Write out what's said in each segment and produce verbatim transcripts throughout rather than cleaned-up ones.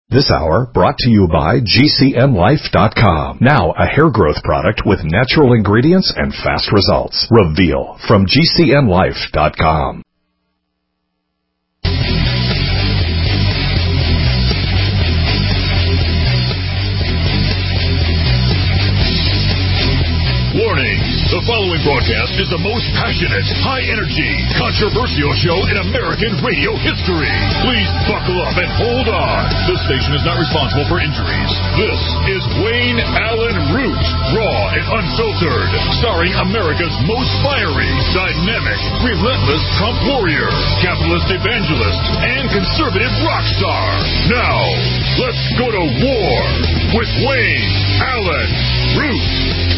This hour brought to you by G C N Life dot com. Now a hair growth product with natural ingredients and fast results. Reveal from G C N Life dot com. Warning. The following broadcast is the most passionate, high-energy, controversial show in American radio history. Please buckle up and hold on. This station is not responsible for injuries. This is Wayne Allyn Root, raw and unfiltered, starring America's most fiery, dynamic, relentless Trump warrior, capitalist evangelist, and conservative rock star. Now, let's go to war with Wayne Allyn Root.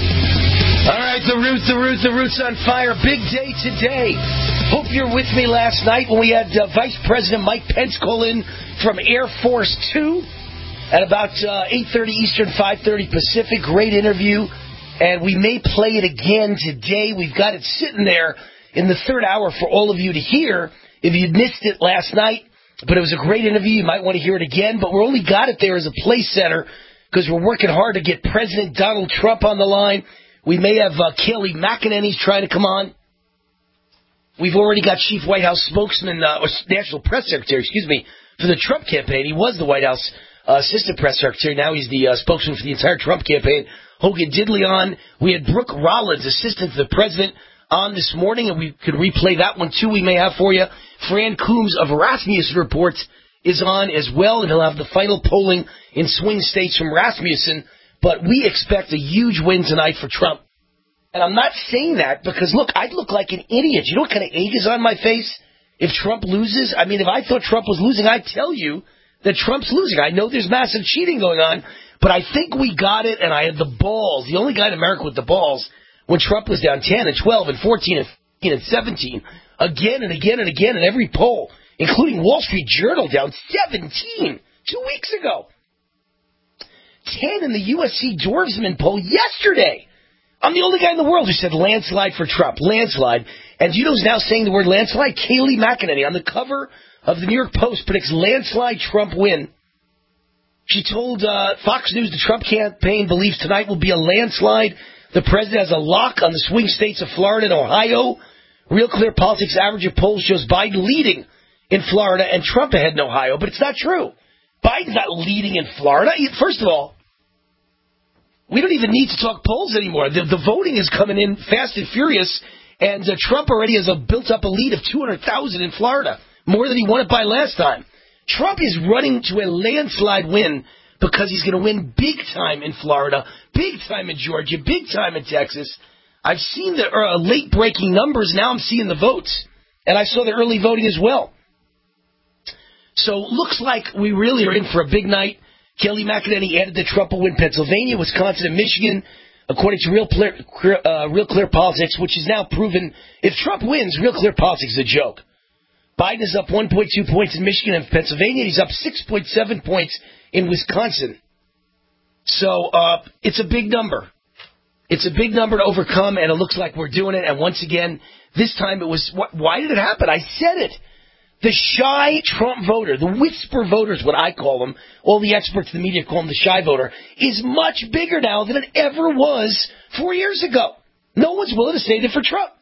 All right, the Root, the Root, the Root's on fire. Big day today. Hope you're with me last night when we had uh, Vice President Mike Pence call in from Air Force Two at about uh, eight thirty Eastern, five thirty Pacific. Great interview, and we may play it again today. We've got it sitting there in the third hour for all of you to hear if you'd missed it last night. But it was a great interview. You might want to hear it again, but we only got it there as a place setter because we're working hard to get President Donald Trump on the line. We may have uh, Kayleigh McEnany trying to come on. We've already got Chief White House spokesman, uh, or National Press Secretary, excuse me, for the Trump campaign. He was the White House uh, Assistant Press Secretary. Now he's the uh, spokesman for the entire Trump campaign. Hogan Diddley on. We had Brooke Rollins, Assistant to the President, on this morning, and we could replay that one, too, we may have for you. Fran Coombs of Rasmussen Report is on as well, and he'll have the final polling in swing states from Rasmussen. But we expect a huge win tonight for Trump. And I'm not saying that because, look, I'd look like an idiot. You know what kind of egg is on my face if Trump loses? I mean, if I thought Trump was losing, I'd tell you that Trump's losing. I know there's massive cheating going on, but I think we got it, and I had the balls, the only guy in America with the balls, when Trump was down ten and twelve and fourteen and fifteen and seventeen, again and again and again in every poll, including Wall Street Journal down seventeen two weeks ago. ten in the U S C Dwarfsman poll yesterday. I'm the only guy in the world who said landslide for Trump. Landslide. And do you know who's now saying the word landslide? Kayleigh McEnany on the cover of the New York Post predicts landslide Trump win. She told uh, Fox News the Trump campaign believes tonight will be a landslide. The president has a lock on the swing states of Florida and Ohio. Real Clear Politics average of polls shows Biden leading in Florida and Trump ahead in Ohio. But it's not true. Biden's not leading in Florida. First of all, we don't even need to talk polls anymore. The, the voting is coming in fast and furious, and uh, Trump already has a, built up a lead of two hundred thousand in Florida, more than he won it by last time. Trump is running to a landslide win because he's going to win big time in Florida, big time in Georgia, big time in Texas. I've seen the uh, late-breaking numbers. Now I'm seeing the votes, and I saw the early voting as well. So looks like we really are in for a big night. Kayleigh McEnany added that Trump will win Pennsylvania, Wisconsin, and Michigan, according to Real Clear, uh, Real Clear Politics, which is now proven. If Trump wins, Real Clear Politics is a joke. Biden is up one point two points in Michigan and Pennsylvania, and he's up six point seven points in Wisconsin. So uh, it's a big number. It's a big number to overcome, and it looks like we're doing it. And once again, this time it was, why did it happen? I said it. The shy Trump voter, the whisper voter is what I call them, all the experts in the media call him the shy voter, is much bigger now than it ever was four years ago. No one's willing to say that for Trump.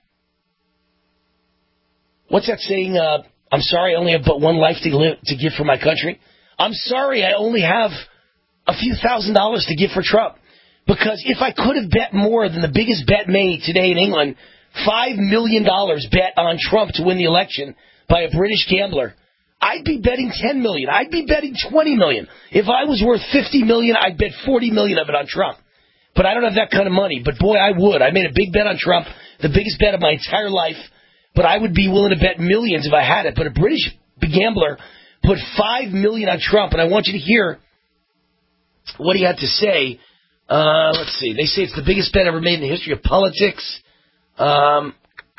What's that saying? Uh, I'm sorry, I only have but one life to, live, to give for my country. I'm sorry, I only have a few thousand dollars to give for Trump. Because if I could have bet more than the biggest bet made today in England, five million dollars bet on Trump to win the election by a British gambler, I'd be betting ten million dollars. I'd be betting twenty million dollars. If I was worth fifty million dollars, I'd bet forty million dollars of it on Trump. But I don't have that kind of money. But, boy, I would. I made a big bet on Trump, the biggest bet of my entire life. But I would be willing to bet millions if I had it. But a British gambler put five million dollars on Trump. And I want you to hear what he had to say. Uh, let's see. They say it's the biggest bet ever made in the history of politics. Um...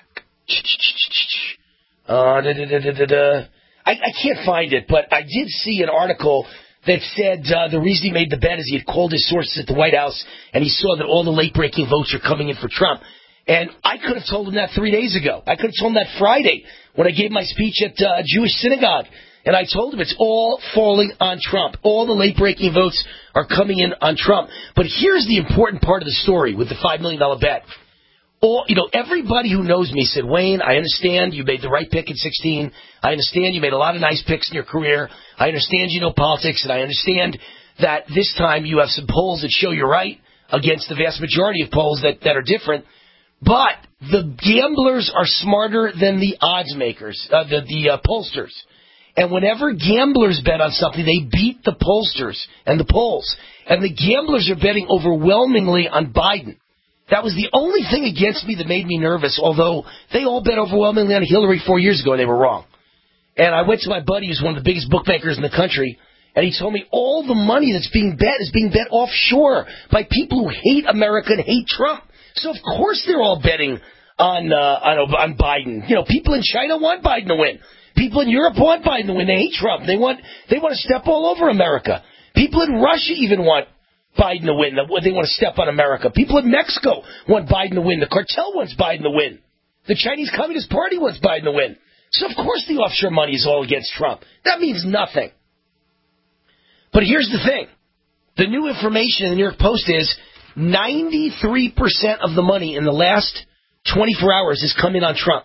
Uh, da, da, da, da, da. I, I can't find it, but I did see an article that said uh, the reason he made the bet is he had called his sources at the White House and he saw that all the late-breaking votes are coming in for Trump. And I could have told him that three days ago. I could have told him that Friday when I gave my speech at uh, a Jewish synagogue And I told him it's all falling on Trump. All the late-breaking votes are coming in on Trump. But here's the important part of the story with the five million dollars bet. All, you know, everybody who knows me said, Wayne, I understand you made the right pick in sixteen. I understand you made a lot of nice picks in your career. I understand you know politics, and I understand that this time you have some polls that show you're right against the vast majority of polls that, that are different. But the gamblers are smarter than the odds makers, uh, the, the uh, pollsters. And whenever gamblers bet on something, they beat the pollsters and the polls. And the gamblers are betting overwhelmingly on Biden. That was the only thing against me that made me nervous, although they all bet overwhelmingly on Hillary four years ago, and they were wrong. And I went to my buddy, who's one of the biggest bookmakers in the country, and he told me all the money that's being bet is being bet offshore by people who hate America and hate Trump. So, of course, they're all betting on, uh, on, on Biden. You know, people in China want Biden to win. People in Europe want Biden to win. They hate Trump. They want, they want to step all over America. People in Russia even want Biden to win. They want to step on America. People in Mexico want Biden to win. The cartel wants Biden to win. The Chinese Communist Party wants Biden to win. So, of course, the offshore money is all against Trump. That means nothing. But here's the thing. The new information in the New York Post is ninety-three percent of the money in the last twenty-four hours has come in on Trump.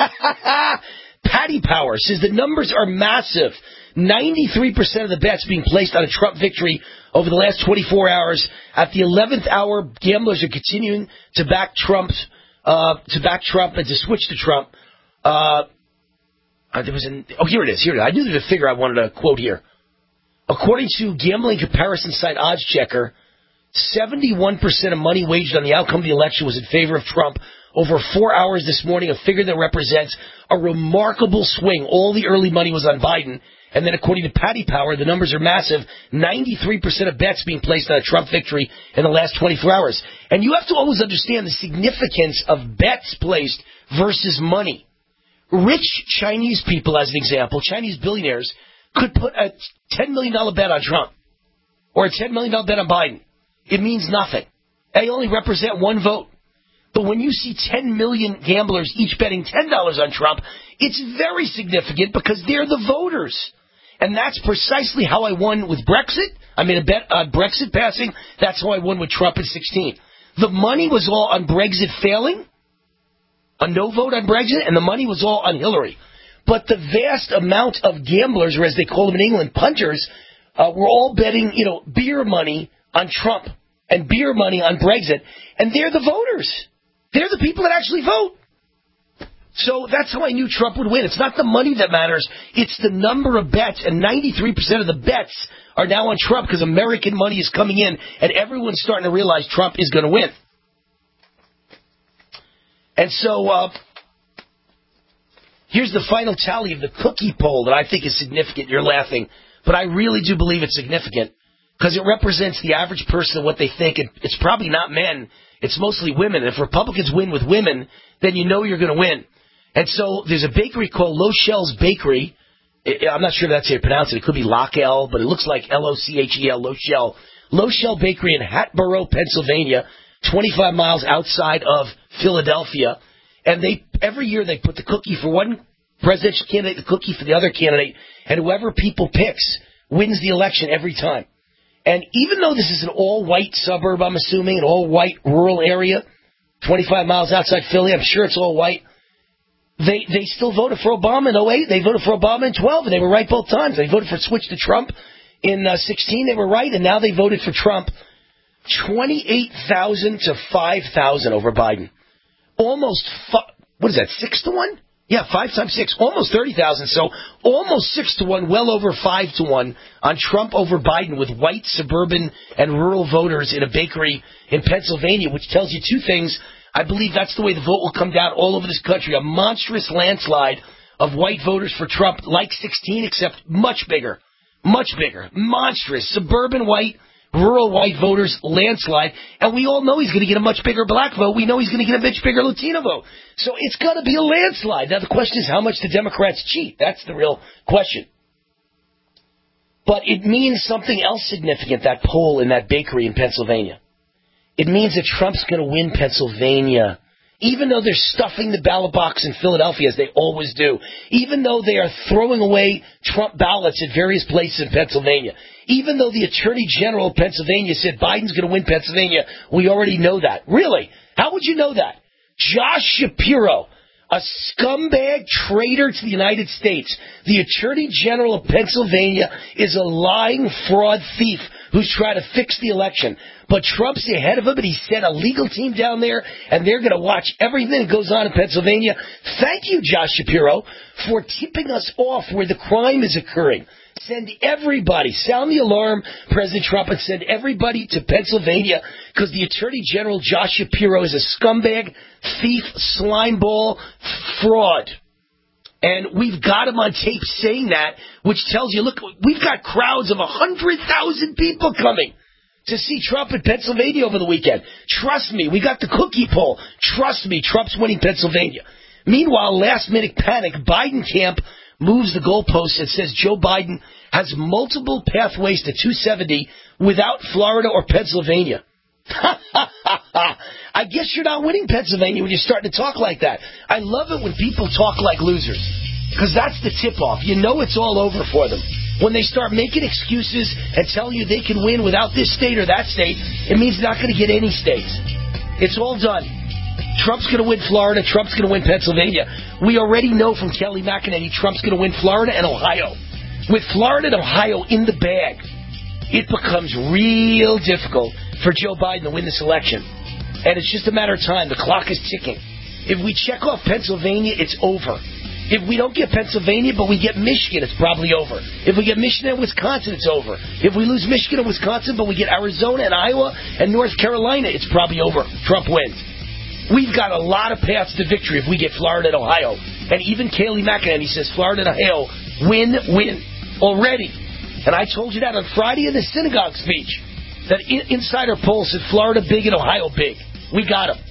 Patty Power says the numbers are massive. ninety-three percent of the bets being placed on a Trump victory over the last twenty-four hours. At the eleventh hour, gamblers are continuing to back Trump's, uh, to back Trump and to switch to Trump. Uh, there was an, oh, here it is. Here it is. I knew there was a figure I wanted to quote here. According to gambling comparison site OddsChecker, seventy-one percent of money wagered on the outcome of the election was in favor of Trump over four hours this morning, a figure that represents a remarkable swing. All the early money was on Biden. And then according to Patty Power, the numbers are massive. ninety-three percent of bets being placed on a Trump victory in the last twenty-four hours. And you have to always understand the significance of bets placed versus money. Rich Chinese people, as an example, Chinese billionaires, could put a ten million dollars bet on Trump or a ten million dollars bet on Biden. It means nothing. They only represent one vote. But when you see ten million gamblers each betting ten dollars on Trump, it's very significant because they're the voters. And that's precisely how I won with Brexit. I made a bet on Brexit passing. That's how I won with Trump in sixteen. The money was all on Brexit failing, a no vote on Brexit, and the money was all on Hillary. But the vast amount of gamblers, or as they call them in England, punters, uh, were all betting, you know, beer money on Trump and beer money on Brexit. And they're the voters. They're the people that actually vote. So that's how I knew Trump would win. It's not the money that matters. It's the number of bets. And ninety-three percent of the bets are now on Trump because American money is coming in and everyone's starting to realize Trump is going to win. And so uh, here's the final tally of the cookie poll that I think is significant. You're laughing. But I really do believe it's significant because it represents the average person and what they think. And it's probably not men. It's mostly women. If Republicans win with women, then you know you're going to win. And so there's a bakery called Lochelle's Bakery. I'm not sure if that's how you pronounce it. It could be Lochel, but it looks like L O C H E L, Lochelle. Lochelle Bakery in Hatboro, Pennsylvania, twenty-five miles outside of Philadelphia. And they every year they put the cookie for one presidential candidate, the cookie for the other candidate, and whoever people picks wins the election every time. And even though this is an all-white suburb, I'm assuming, an all-white rural area, twenty-five miles outside Philly, I'm sure it's all white, they they still voted for Obama in oh eight. They voted for Obama in twelve, and they were right both times. They voted for switch to Trump in uh, sixteen. They were right, and now they voted for Trump twenty-eight thousand to five thousand over Biden. Almost, fu- what is that, six to one? Yeah, five times six, almost thirty thousand. So almost six to one, well over five to one on Trump over Biden with white suburban and rural voters in a bakery in Pennsylvania, which tells you two things. I believe that's the way the vote will come down all over this country. A monstrous landslide of white voters for Trump, like sixteen, except much bigger, much bigger, monstrous, suburban white, rural white voters landslide. And we all know he's going to get a much bigger black vote. We know he's going to get a much bigger Latino vote. So it's going to be a landslide. Now, the question is how much the Democrats cheat. That's the real question. But it means something else significant, that poll in that bakery in Pennsylvania. It means that Trump's going to win Pennsylvania. even though they're stuffing the ballot box in Philadelphia, as they always do, even though they are throwing away Trump ballots at various places in Pennsylvania, even though the Attorney General of Pennsylvania said Biden's going to win Pennsylvania, we already know that. Really? How would you know that? Josh Shapiro, a scumbag traitor to the United States, the Attorney General of Pennsylvania, is a lying fraud thief who's trying to fix the election. But Trump's ahead of him, and he sent a legal team down there, and they're going to watch everything that goes on in Pennsylvania. Thank you, Josh Shapiro, for tipping us off where the crime is occurring. Send everybody, sound the alarm, President Trump, and send everybody to Pennsylvania, because the Attorney General, Josh Shapiro, is a scumbag, thief, slimeball, fraud. And we've got him on tape saying that, which tells you, look, we've got crowds of one hundred thousand people coming to see Trump in Pennsylvania over the weekend. Trust me, we got the cookie poll. Trust me, Trump's winning Pennsylvania. Meanwhile, last-minute panic, Biden camp moves the goalposts and says Joe Biden has multiple pathways to two seventy without Florida or Pennsylvania. I guess you're not winning Pennsylvania when you're starting to talk like that. I love it when people talk like losers, because that's the tip-off. You know it's all over for them. When they start making excuses and telling you they can win without this state or that state, it means they're not going to get any states. It's all done. Trump's going to win Florida. Trump's going to win Pennsylvania. We already know from Kelly McEnany Trump's going to win Florida and Ohio. With Florida and Ohio in the bag, it becomes real difficult for Joe Biden to win this election. And it's just a matter of time. The clock is ticking. If we check off Pennsylvania, it's over. If we don't get Pennsylvania, but we get Michigan, it's probably over. If we get Michigan and Wisconsin, it's over. If we lose Michigan and Wisconsin, but we get Arizona and Iowa and North Carolina, it's probably over. Trump wins. We've got a lot of paths to victory if we get Florida and Ohio. And even Kayleigh McEnany says Florida and Ohio win, win already. And I told you that on Friday in the synagogue speech, that in- insider poll said Florida big and Ohio big. We got them.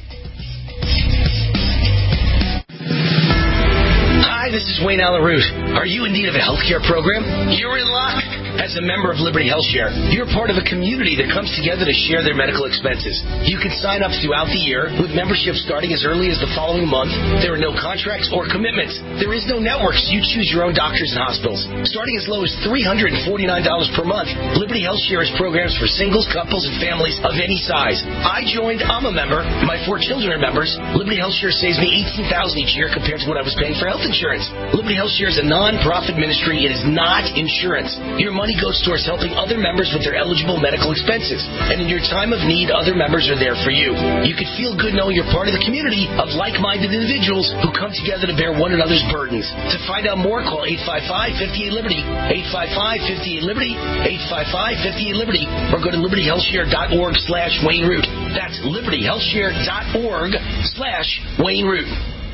Hi, this is Wayne Allen Root. Are you in need of a health care program? You're in luck. As a member of Liberty HealthShare, you're part of a community that comes together to share their medical expenses. You can sign up throughout the year with membership starting as early as the following month. There are no contracts or commitments. There is no network, so you choose your own doctors and hospitals. Starting as low as three hundred forty-nine dollars per month, Liberty HealthShare has programs for singles, couples, and families of any size. I joined. I'm a member. My four children are members. Liberty HealthShare saves me eighteen thousand dollars each year compared to what I was paying for health insurance. Liberty HealthShare is a non-profit ministry. It is not insurance. Your money goes towards helping other members with their eligible medical expenses. And in your time of need, other members are there for you. You can feel good knowing you're part of the community of like-minded individuals who come together to bear one another's burdens. To find out more, call eight five five, five eight, Liberty, eight five five, five eight, Liberty, eight five five, five eight, Liberty, or go to liberty health share dot org slash Wayne Root. That's liberty health share dot org slash Wayne Root.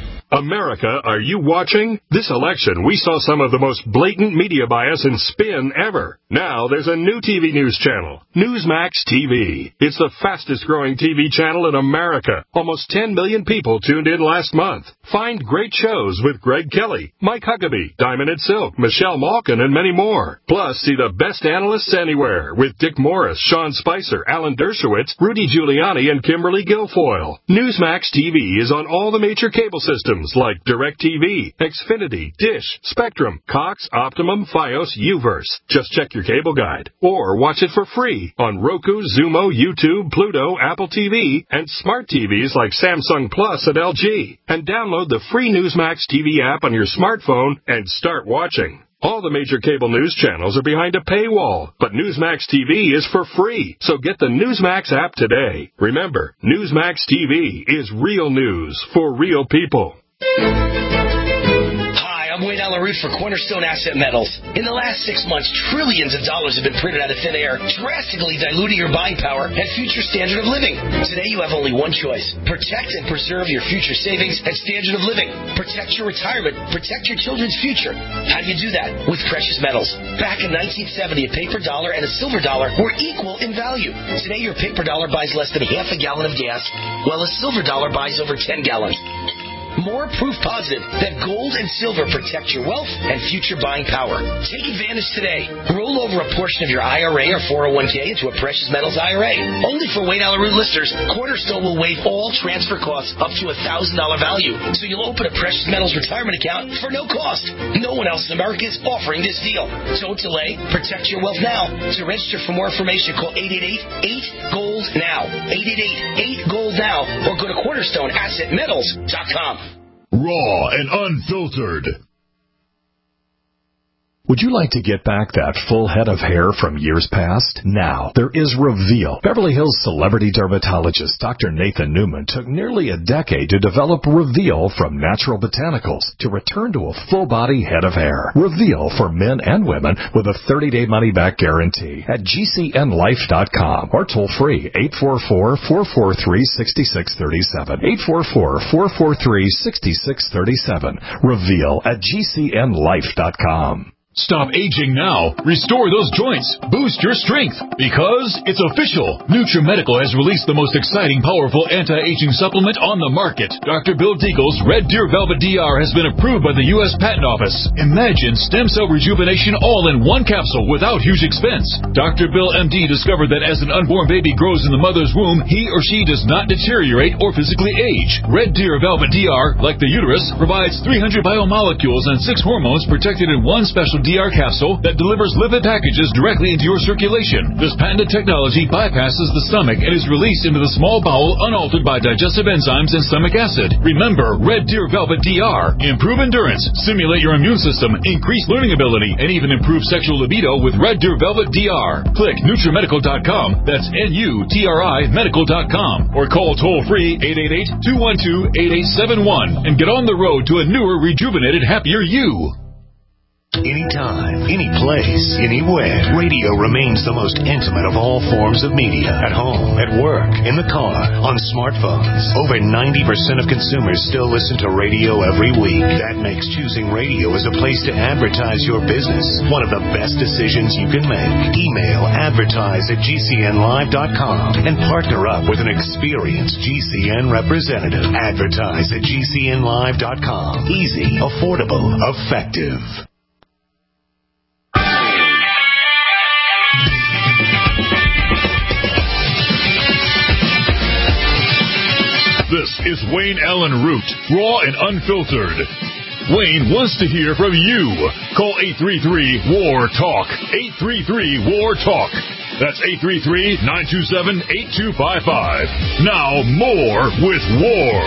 America, are you watching? This election, we saw some of the most blatant media bias and spin ever. Now there's a new T V news channel, Newsmax T V. It's the fastest-growing T V channel in America. Almost ten million people tuned in last month. Find great shows with Greg Kelly, Mike Huckabee, Diamond and Silk, Michelle Malkin, and many more. Plus, see the best analysts anywhere with Dick Morris, Sean Spicer, Alan Dershowitz, Rudy Giuliani, and Kimberly Guilfoyle. Newsmax T V is on all the major cable systems like DirecTV, Xfinity, Dish, Spectrum, Cox, Optimum, Fios, Uverse. Just check your cable guide. Or watch it for free on Roku, Zumo, YouTube, Pluto, Apple T V, and smart T Vs like Samsung Plus and L G. And download the free Newsmax T V app on your smartphone and start watching. All the major cable news channels are behind a paywall, but Newsmax T V is for free, so get the Newsmax app today. Remember, Newsmax T V is real news for real people. Hi, I'm Wayne Allen Root for Cornerstone Asset Metals. In the last six months, trillions of dollars have been printed out of thin air, drastically diluting your buying power and future standard of living. Today, you have only one choice. Protect and preserve your future savings and standard of living. Protect your retirement. Protect your children's future. How do you do that? With precious metals. Back in nineteen seventy, a paper dollar and a silver dollar were equal in value. Today, your paper dollar buys less than half a gallon of gas, while a silver dollar buys over ten gallons. more proof positive that gold and silver protect your wealth and future buying power. Take advantage today. Roll over a portion of your I R A or four oh one k into a precious metals I R A. Only for Wayne Allen Root listeners, Cornerstone will waive all transfer costs up to a one thousand dollars value. So you'll open a precious metals retirement account for no cost. No one else in America is offering this deal. Don't delay. Protect your wealth now. To register for more information, call eight eight eight, eight, gold now. eight eight eight, eight, gold now. Or go to cornerstone asset metals dot com. Raw and unfiltered. Would you like to get back that full head of hair from years past? Now, there is Reveal. Beverly Hills celebrity dermatologist Doctor Nathan Newman took nearly a decade to develop Reveal from natural botanicals to return to a full-body head of hair. Reveal for men and women with a thirty-day money-back guarantee at G C N life dot com or toll free eight four four, four four three, six six three seven. eight four four, four four three, six six three seven. Reveal at G C N life dot com. Stop aging now. Restore those joints. Boost your strength. Because it's official. NutriMedical has released the most exciting, powerful anti-aging supplement on the market. Doctor Bill Deagle's Red Deer Velvet D R has been approved by the U S Patent Office. Imagine stem cell rejuvenation all in one capsule without huge expense. Doctor Bill M D discovered that as an unborn baby grows in the mother's womb, he or she does not deteriorate or physically age. Red Deer Velvet D R, like the uterus, provides three hundred biomolecules and six hormones protected in one special D R capsule that delivers lipid packages directly into your circulation. This patented technology bypasses the stomach and is released into the small bowel unaltered by digestive enzymes and stomach acid. Remember, Red Deer Velvet D R. Improve endurance, stimulate your immune system, increase learning ability, and even improve sexual libido with Red Deer Velvet D R. Click NutriMedical dot com. That's N U T R I medical dot com. Or call toll-free eight eight eight, two one two, eight eight seven one and get on the road to a newer, rejuvenated, happier you. Anytime, any place, anywhere, radio remains the most intimate of all forms of media. At home, at work, in the car, on smartphones. Over ninety percent of consumers still listen to radio every week. That makes choosing radio as a place to advertise your business one of the best decisions you can make. Email advertise at G C N live dot com and partner up with an experienced G C N representative. Advertise at G C N live dot com. Easy, affordable, effective. This is Wayne Allen Root, raw and unfiltered. Wayne wants to hear from you. Call eight three three, W A R, TALK. eight three three, W A R, TALK. That's eight three three, nine two seven, eight two five five. Now more with War.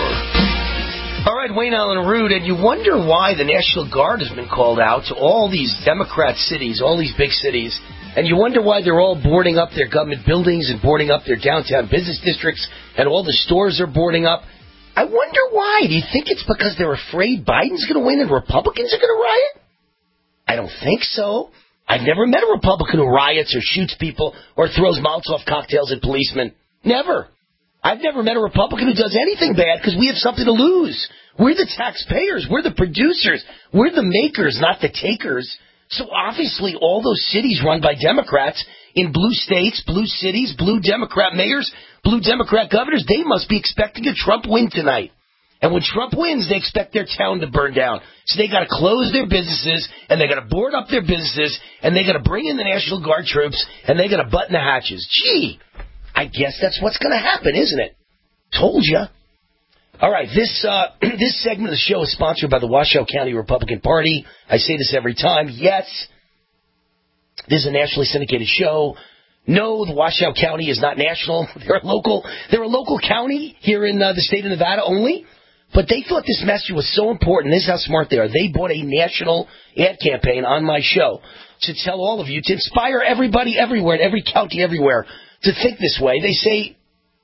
All right, Wayne Allen Root, and you wonder why the National Guard has been called out to all these Democrat cities, all these big cities, and you wonder why they're all boarding up their government buildings and boarding up their downtown business districts, and all the stores are boarding up. I wonder why. Do you think it's because they're afraid Biden's going to win and Republicans are going to riot? I don't think so. I've never met a Republican who riots or shoots people or throws Molotov cocktails at policemen. Never. I've never met a Republican who does anything bad because we have something to lose. We're the taxpayers. We're the producers. We're the makers, not the takers. So obviously all those cities run by Democrats in blue states, blue cities, blue Democrat mayors, blue Democrat governors, they must be expecting a Trump win tonight. And when Trump wins, they expect their town to burn down. So they got to close their businesses, and they got to board up their businesses, and they got to bring in the National Guard troops, and they got to button the hatches. Gee, I guess that's what's going to happen, isn't it? Told you. All right, this uh, this segment of the show is sponsored by the Washoe County Republican Party. I say this every time. Yes, this is a nationally syndicated show. No, the Washoe County is not national. They're a local. They're a local county here in uh, the state of Nevada only. But they thought this message was so important. This is how smart they are. They bought a national ad campaign on my show to tell all of you, to inspire everybody everywhere, in every county everywhere, to think this way. They say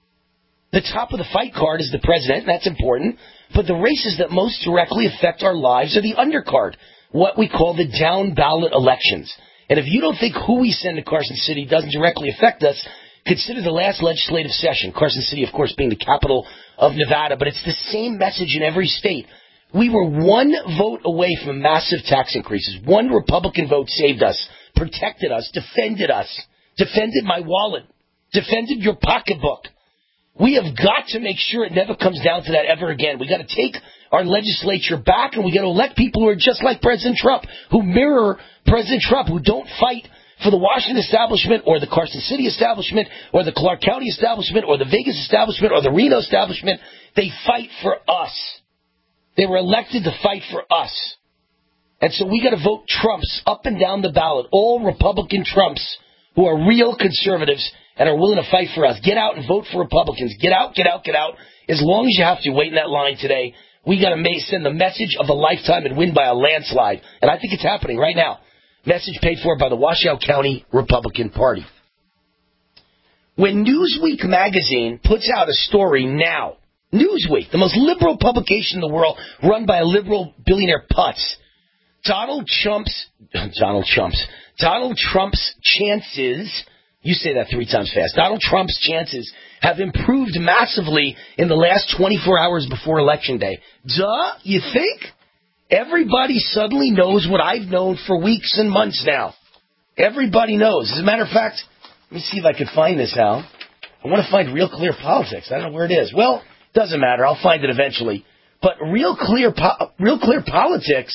the top of the fight card is the president, and that's important, but the races that most directly affect our lives are the undercard, what we call the down-ballot elections. And if you don't think who we send to Carson City doesn't directly affect us, consider the last legislative session. Carson City, of course, being the capital of Nevada, but it's the same message in every state. We were one vote away from massive tax increases. One Republican vote saved us, protected us, defended us, defended my wallet, defended your pocketbook. We have got to make sure it never comes down to that ever again. We got to take our legislature back, and we got to elect people who are just like President Trump, who mirror President Trump, who don't fight for the Washington establishment or the Carson City establishment or the Clark County establishment or the Vegas establishment or the Reno establishment. They fight for us. They were elected to fight for us. And so we got to vote Trumps up and down the ballot, all Republican Trumps who are real conservatives and are willing to fight for us. Get out and vote for Republicans. Get out, get out, get out. As long as you have to, wait in that line today. We got to send the message of a lifetime and win by a landslide. And I think it's happening right now. Message paid for by the Washoe County Republican Party. When Newsweek magazine puts out a story now, Newsweek, the most liberal publication in the world, run by a liberal billionaire putz, Donald Trump's, Donald Trump's, Donald Trump's chances, you say that three times fast, Donald Trump's chances have improved massively in the last twenty-four hours before Election Day. Duh, you think? Everybody suddenly knows what I've known for weeks and months now. Everybody knows. As a matter of fact, let me see if I can find this, Al. I want to find Real Clear Politics. I don't know where it is. Well, doesn't matter. I'll find it eventually. But Real Clear, po- Real Clear Politics.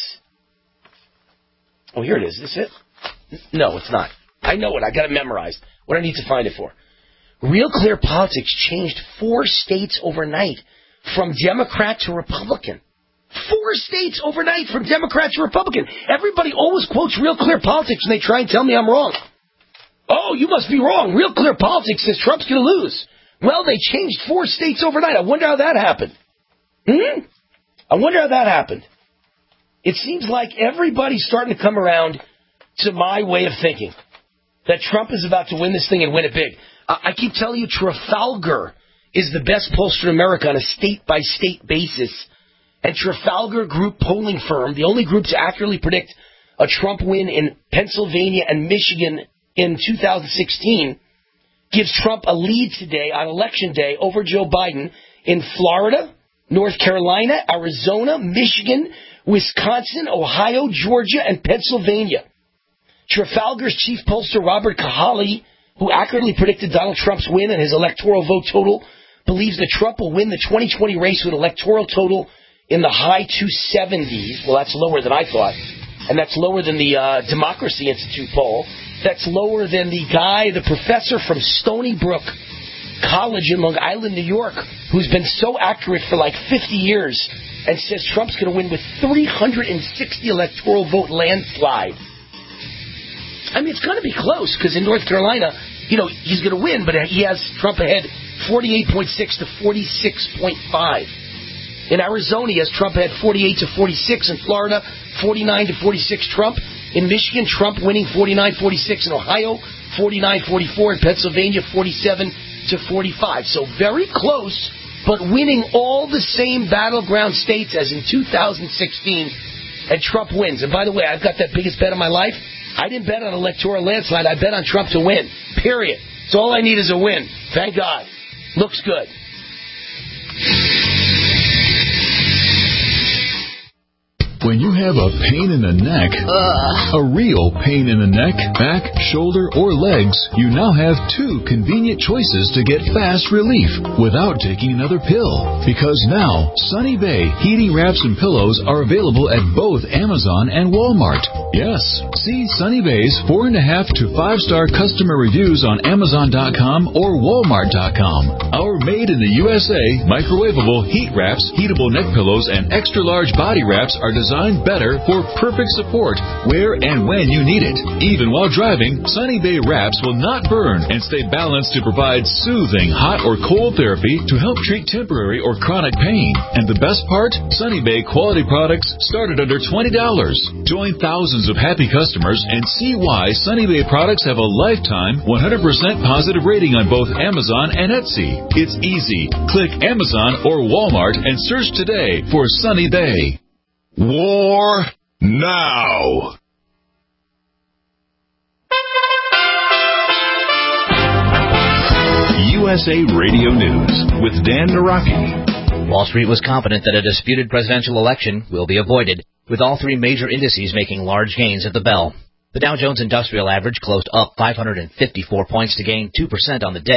Oh, here it is. Is this it? No, it's not. I know it. I got it memorized. What do I need to find it for? Real Clear Politics changed four states overnight from Democrat to Republican. Four states overnight from Democrat to Republican. Everybody always quotes Real Clear Politics and they try and tell me I'm wrong. Oh, you must be wrong. Real Clear Politics says Trump's going to lose. Well, they changed four states overnight. I wonder how that happened. Hmm? I wonder how that happened. It seems like everybody's starting to come around to my way of thinking. That Trump is about to win this thing and win it big. I keep telling you, Trafalgar is the best pollster in America on a state-by-state basis. And Trafalgar Group polling firm, the only group to accurately predict a Trump win in Pennsylvania and Michigan in two thousand sixteen, gives Trump a lead today on Election Day over Joe Biden in Florida, North Carolina, Arizona, Michigan, Wisconsin, Ohio, Georgia, and Pennsylvania. Trafalgar's chief pollster, Robert Kahali, who accurately predicted Donald Trump's win and his electoral vote total, believes that Trump will win the twenty twenty race with an electoral total in the high two seventies. Well, that's lower than I thought. And that's lower than the uh, Democracy Institute poll. That's lower than the guy, the professor from Stony Brook College in Long Island, New York, who's been so accurate for like fifty years and says Trump's going to win with three hundred sixty electoral vote landslide. I mean, it's going to be close because in North Carolina, you know, he's going to win, but he has Trump ahead forty-eight point six to forty-six point five. In Arizona, he has Trump ahead forty-eight to forty-six. In Florida, forty-nine to forty-six Trump. In Michigan, Trump winning forty-nine forty-six. In Ohio, forty-nine forty-four. In Pennsylvania, forty-seven to forty-five. So very close, but winning all the same battleground states as in two thousand sixteen. And Trump wins. And by the way, I've got that biggest bet of my life. I didn't bet on electoral landslide. I bet on Trump to win. Period. So all I need is a win. Thank God. Looks good. When you have a pain in the neck, uh. a real pain in the neck, back, shoulder, or legs, you now have two convenient choices to get fast relief without taking another pill. Because now, Sunny Bay heating wraps and pillows are available at both Amazon and Walmart. Yes, see Sunny Bay's four and a half to five star customer reviews on Amazon dot com or Walmart dot com. Our made in the U S A microwavable heat wraps, heatable neck pillows, and extra large body wraps are designed Designed better for perfect support where and when you need it. Even while driving, Sunny Bay wraps will not burn and stay balanced to provide soothing hot or cold therapy to help treat temporary or chronic pain. And the best part? Sunny Bay quality products start at under twenty dollars. Join thousands of happy customers and see why Sunny Bay products have a lifetime one hundred percent positive rating on both Amazon and Etsy. It's easy. Click Amazon or Walmart and search today for Sunny Bay. War now. U S A Radio News with Dan Naraki. Wall Street was confident that a disputed presidential election will be avoided, with all three major indices making large gains at the bell. The Dow Jones Industrial Average closed up five hundred fifty-four points to gain two percent on the day.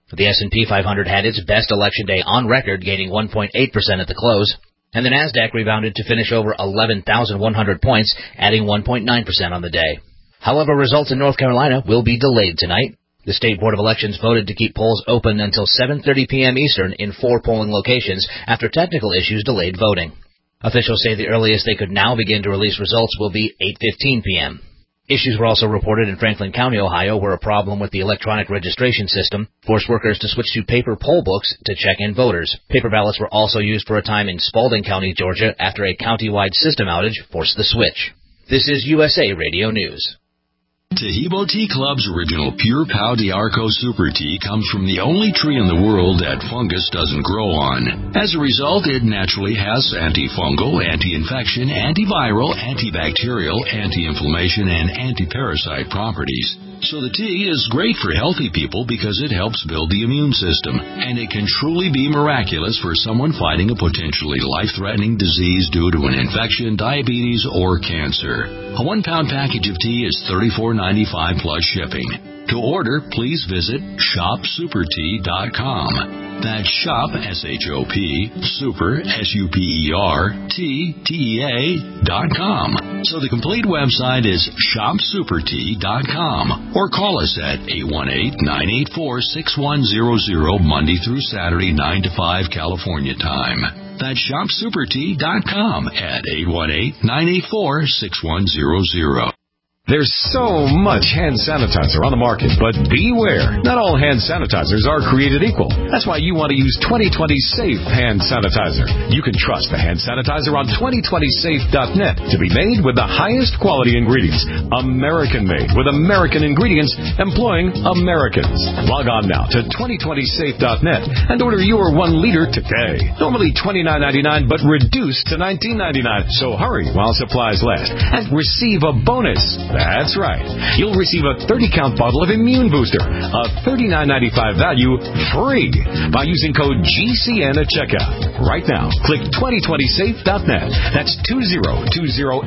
The S and P five hundred had its best election day on record, gaining one point eight percent at the close, and the Nasdaq rebounded to finish over eleven thousand one hundred points, adding one point nine percent on the day. However, results in North Carolina will be delayed tonight. The State Board of Elections voted to keep polls open until seven thirty p.m. Eastern in four polling locations after technical issues delayed voting. Officials say the earliest they could now begin to release results will be eight fifteen p.m. Issues were also reported in Franklin County, Ohio, where a problem with the electronic registration system forced workers to switch to paper poll books to check in voters. Paper ballots were also used for a time in Spalding County, Georgia, after a county-wide system outage forced the switch. This is U S A Radio News. Taheebo Tea Club's original Pure Pau D'Arco Super Tea comes from the only tree in the world that fungus doesn't grow on. As a result, it naturally has antifungal, anti-infection, antiviral, antibacterial, anti-inflammation, and anti-parasite properties. So the tea is great for healthy people because it helps build the immune system, and it can truly be miraculous for someone fighting a potentially life-threatening disease due to an infection, diabetes, or cancer. A one-pound package of tea is thirty-four ninety-five plus shipping. To order, please visit shop super tea dot com. That's shop, S H O P, super, S U P E R, T, T E A, dot com. So the complete website is shop super tea dot com. Or call us at eight one eight, nine eight four, six one zero zero, Monday through Saturday, nine to five, California time. That's shop super tea dot com at eight one eight, nine eight four, six one zero zero. There's so much hand sanitizer on the market, but beware. Not all hand sanitizers are created equal. That's why you want to use twenty twenty Safe Hand Sanitizer. You can trust the hand sanitizer on twenty twenty safe dot net to be made with the highest quality ingredients. American-made with American ingredients employing Americans. Log on now to twenty twenty safe dot net and order your one liter today. Normally twenty-nine ninety-nine, but reduced to nineteen ninety-nine. So hurry while supplies last and receive a bonus. That's right. You'll receive a thirty count bottle of Immune Booster, a thirty-nine ninety-five value, free by using code G C N at checkout. Right now, click twenty twenty safe dot net. That's two zero two zero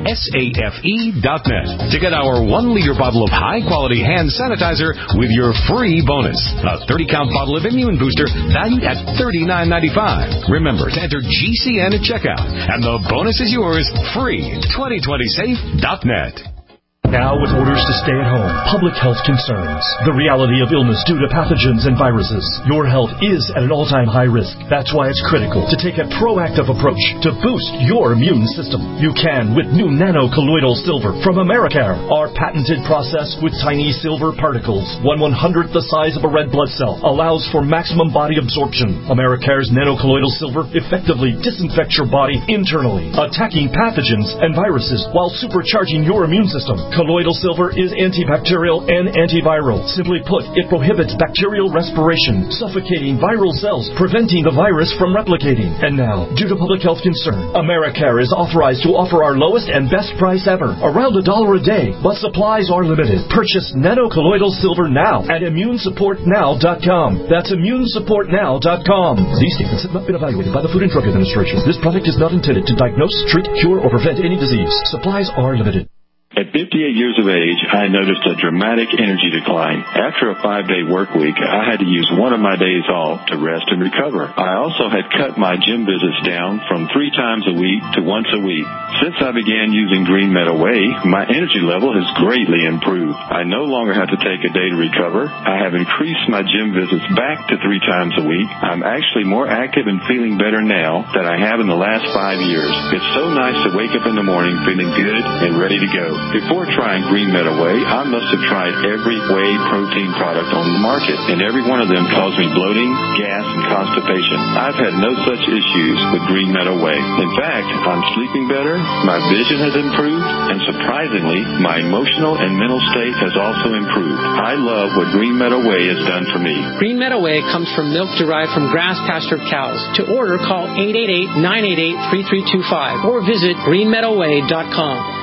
safe dot net to get our one liter bottle of high-quality hand sanitizer with your free bonus. A thirty count bottle of Immune Booster valued at thirty-nine ninety-five. Remember to enter G C N at checkout, and the bonus is yours free. twenty twenty safe dot net. Now with orders to stay at home, public health concerns, the reality of illness due to pathogens and viruses, your health is at an all-time high risk. That's why it's critical to take a proactive approach to boost your immune system. You can with new nano-colloidal silver from Americare. Our patented process with tiny silver particles, one one hundredth the size of a red blood cell, allows for maximum body absorption. Americare's nano-colloidal silver effectively disinfects your body internally, attacking pathogens and viruses while supercharging your immune system. Colloidal silver is antibacterial and antiviral. Simply put, it prohibits bacterial respiration, suffocating viral cells, preventing the virus from replicating. And now, due to public health concern, Americare is authorized to offer our lowest and best price ever, around a dollar a day, but supplies are limited. Purchase nano-colloidal silver now at immune support now dot com. That's immune support now dot com. These statements have not been evaluated by the Food and Drug Administration. This product is not intended to diagnose, treat, cure, or prevent any disease. Supplies are limited. At fifty-eight years of age, I noticed a dramatic energy decline. After a five-day work week, I had to use one of my days off to rest and recover. I also had cut my gym visits down from three times a week to once a week. Since I began using Green Meadow Whey, my energy level has greatly improved. I no longer have to take a day to recover. I have increased my gym visits back to three times a week. I'm actually more active and feeling better now than I have in the last five years. It's so nice to wake up in the morning feeling good and ready to go. Before trying Green Meadow Whey, I must have tried every whey protein product on the market, and every one of them caused me bloating, gas, and constipation. I've had no such issues with Green Meadow Whey. In fact, I'm sleeping better, my vision has improved, and surprisingly, my emotional and mental state has also improved. I love what Green Meadow Whey has done for me. Green Meadow Whey comes from milk derived from grass-pastured cows. To order, call eight eight eight, nine eight eight, three three two five or visit green meadow whey dot com.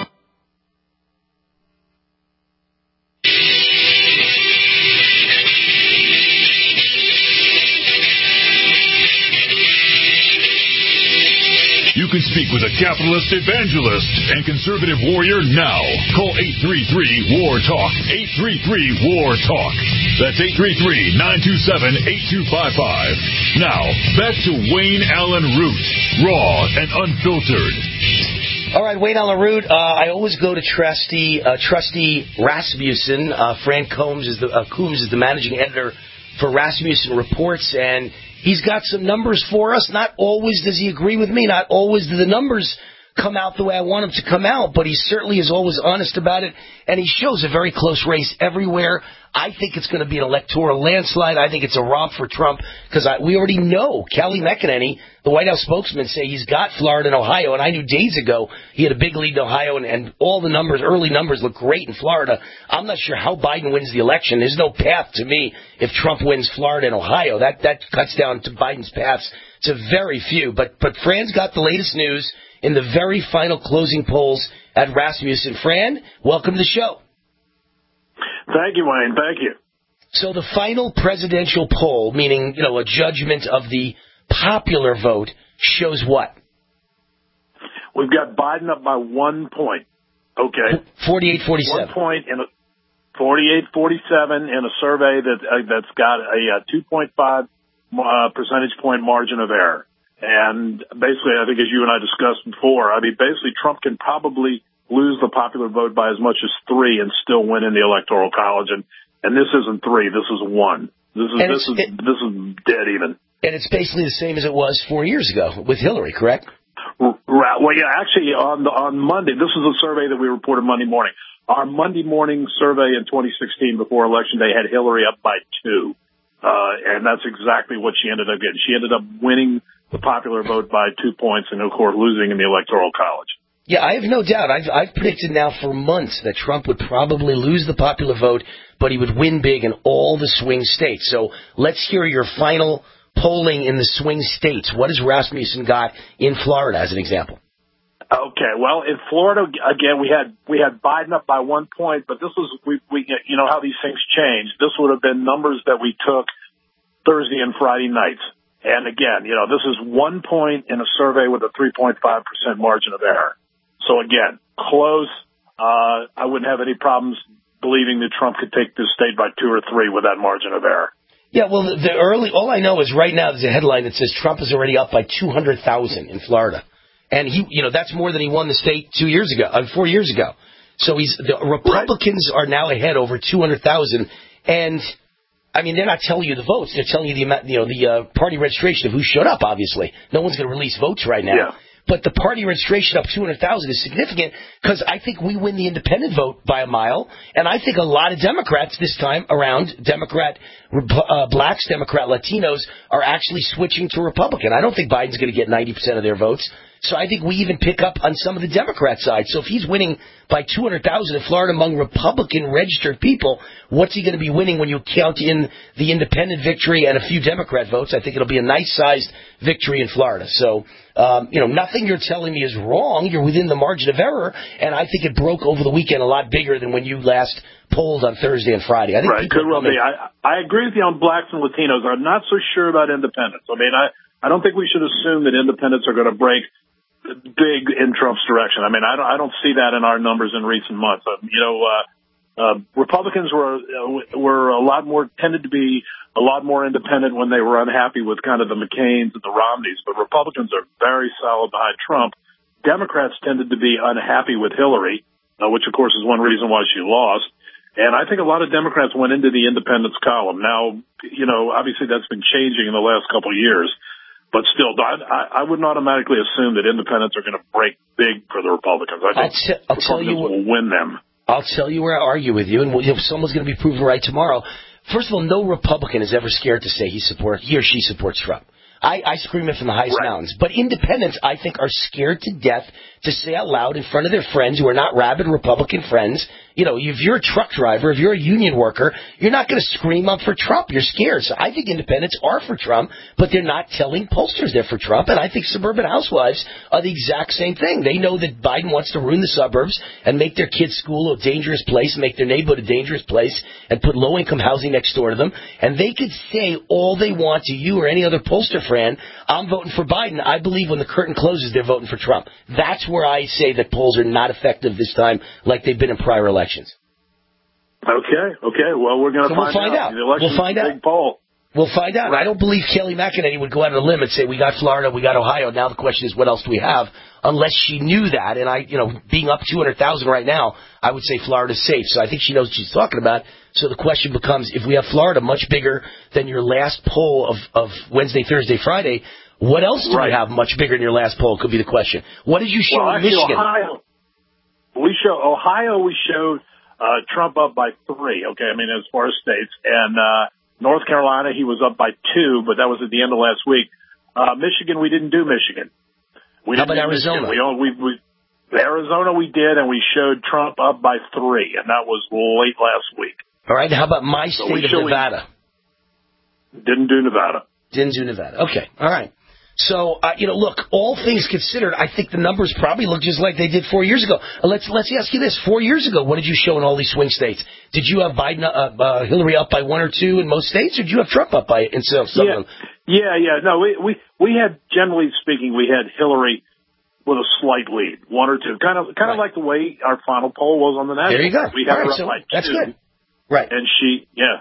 You can speak with a capitalist evangelist and conservative warrior now. Call eight three three, W A R, TALK. eight three three, W A R, TALK. That's eight three three, nine two seven, eight two five five. Now, back to Wayne Allyn Root, raw and unfiltered. All right, Wayne Allyn Root. Uh, I always go to Trustee uh, Trustee Rasmussen. Uh, Fran Combs is the uh, Coombs is the managing editor for Rasmussen Reports, and he's got some numbers for us. Not always does he agree with me. Not always do the numbers come out the way I want him to come out, but he certainly is always honest about it, and he shows a very close race everywhere. I think it's going to be an electoral landslide. I think it's a romp for Trump because we already know Kelly McEnany, the White House spokesman, say he's got Florida and Ohio, and I knew days ago he had a big lead in Ohio, and, and all the numbers, early numbers, look great in Florida. I'm not sure how Biden wins the election. There's no path to me if Trump wins Florida and Ohio. That that cuts down to Biden's paths to very few. But but Fran's got the latest news in the very final closing polls at Rasmussen. Fran, welcome to the show. Thank you, Wayne. Thank you. So the final presidential poll, meaning, you know, a judgment of the popular vote, shows what? We've got Biden up by one point. Okay. forty-eight forty-seven. One point in a forty-eight forty-seven in a survey that uh, that's got a, a two point five uh, percentage point margin of error. And basically, I think as you and I discussed before, I mean, basically Trump can probably lose the popular vote by as much as three and still win in the Electoral College. And, and this isn't three. This is one. This is, this is, it, this is dead even. And it's basically the same as it was four years ago with Hillary, correct? Right. Well, yeah, actually on the, on Monday, this is a survey that we reported Monday morning. Our Monday morning survey in twenty sixteen before Election Day had Hillary up by two. Uh, and that's exactly what she ended up getting. She ended up winning the popular vote by two points and, of course, losing in the Electoral College. Yeah, I have no doubt. I've, I've predicted now for months that Trump would probably lose the popular vote, but he would win big in all the swing states. So let's hear your final polling in the swing states. What has Rasmussen got in Florida, as an example? Okay, well, in Florida, again, we had we had Biden up by one point, but this was, we, we you know how these things change. This would have been numbers that we took Thursday and Friday nights. And again, you know, this is one point in a survey with a three point five percent margin of error. So again, close. Uh, I wouldn't have any problems believing that Trump could take this state by two or three with that margin of error. Yeah, well, the early, all I know is right now there's a headline that says Trump is already up by two hundred thousand in Florida. And he, you know, that's more than he won the state two years ago, uh, four years ago. So he's, the Republicans right. are now ahead over two hundred thousand. And I mean, they're not telling you the votes. They're telling you the amount, you know, the uh, party registration of who showed up, obviously. No one's going to release votes right now. Yeah. But the party registration up two hundred thousand is significant because I think we win the independent vote by a mile. And I think a lot of Democrats this time around, Democrat uh, blacks, Democrat Latinos, are actually switching to Republican. I don't think Biden's going to get ninety percent of their votes. So I think we even pick up on some of the Democrat side. So if he's winning by two hundred thousand in Florida among Republican-registered people, what's he going to be winning when you count in the independent victory and a few Democrat votes? I think it'll be a nice-sized victory in Florida. So, um, you know, nothing you're telling me is wrong. You're within the margin of error, and I think it broke over the weekend a lot bigger than when you last polled on Thursday and Friday. I think right, could well be. I, I agree with you on blacks and Latinos. I'm not so sure about independents. I mean, I, I don't think we should assume that independents are going to break big in Trump's direction. I mean, I don't, I don't see that in our numbers in recent months. Uh, you know, uh, uh, Republicans were, uh, were a lot more, tended to be a lot more independent when they were unhappy with kind of the McCains and the Romneys, but Republicans are very solid behind Trump. Democrats tended to be unhappy with Hillary, uh, which of course is one reason why she lost. And I think a lot of Democrats went into the independents column. Now, you know, obviously that's been changing in the last couple of years. But still, I, I would not automatically assume that independents are going to break big for the Republicans. I think I'll, t- I'll Republicans tell you will win them. I'll tell you where I argue with you, and we'll, you know, someone's going to be proven right tomorrow. First of all, no Republican is ever scared to say he support he or she supports Trump. I, I scream it from the highest right. mountains. But independents, I think, are scared to death to say out loud in front of their friends who are not rabid Republican friends. You know, if you're a truck driver, if you're a union worker, you're not going to scream up for Trump. You're scared. So I think independents are for Trump, but they're not telling pollsters they're for Trump. And I think suburban housewives are the exact same thing. They know that Biden wants to ruin the suburbs and make their kids' school a dangerous place, make their neighborhood a dangerous place, and put low-income housing next door to them. And they could say all they want to you or any other pollster friend, I'm voting for Biden. I believe when the curtain closes, they're voting for Trump. That's where I say that polls are not effective this time like they've been in prior elections. Okay, okay. Well, we're going to so find, we'll find out. out. The election's we'll find a out. big poll. We'll find out. Right. I don't believe Kelly McEnany would go out on a limb and say, we got Florida, we got Ohio. Now the question is, what else do we have? Unless she knew that. And I, you know, being up two hundred thousand right now, I would say Florida's safe. So I think she knows what she's talking about. So the question becomes, if we have Florida much bigger than your last poll of, of Wednesday, Thursday, Friday, what else do right. we have much bigger than your last poll could be the question. What did you show well, in Michigan? Ohio, we show, Ohio, we showed uh, Trump up by three, okay, I mean, as far as states. And uh, North Carolina, he was up by two, but that was at the end of last week. Uh, Michigan, we didn't do Michigan. We How didn't about Arizona? We, we, we, Arizona we did, and we showed Trump up by three, and that was late last week. All right, how about my So state of Nevada? Didn't do Nevada. Didn't do Nevada. Okay, all right. So, uh, you know, look, all things considered, I think the numbers probably look just like they did four years ago. Uh, let's let's ask you this. Four years ago, what did you show in all these swing states? Did you have Biden, uh, uh, Hillary up by one or two in most states, or did you have Trump up by in some of yeah. them? Yeah, yeah. No, we, we, we had, generally speaking, we had Hillary with a slight lead, one or two. Kind of kind of right. like the way our final poll was on the national. There you go. We had all right, her up so by that's two, good. Right. And she, yeah.